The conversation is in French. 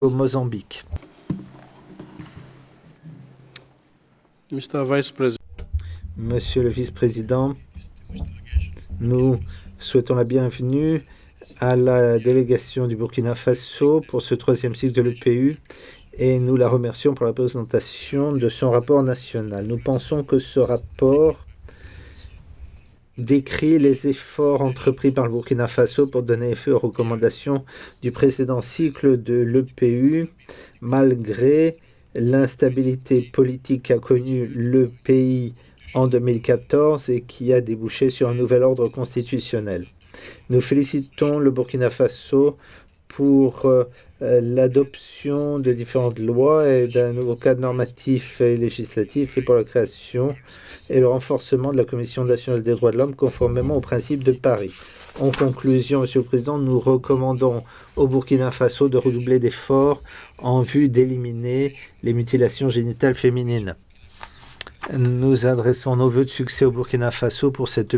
au Mozambique. Monsieur le vice-président, nous souhaitons la bienvenue à la délégation du Burkina Faso pour ce troisième cycle de l'EPU et nous la remercions pour la présentation de son rapport national. Nous pensons que ce rapport décrit les efforts entrepris par le Burkina Faso pour donner effet aux recommandations du précédent cycle de l'EPU, malgré l'instabilité politique qu'a connue le pays en 2014 et qui a débouché sur un nouvel ordre constitutionnel. Nous félicitons le Burkina Faso pour l'adoption de différentes lois et d'un nouveau cadre normatif et législatif et pour la création et le renforcement de la Commission nationale des droits de l'homme conformément aux principes de Paris. En conclusion, Monsieur le Président, nous recommandons au Burkina Faso de redoubler d'efforts en vue d'éliminer les mutilations génitales féminines. Nous adressons nos vœux de succès au Burkina Faso pour cette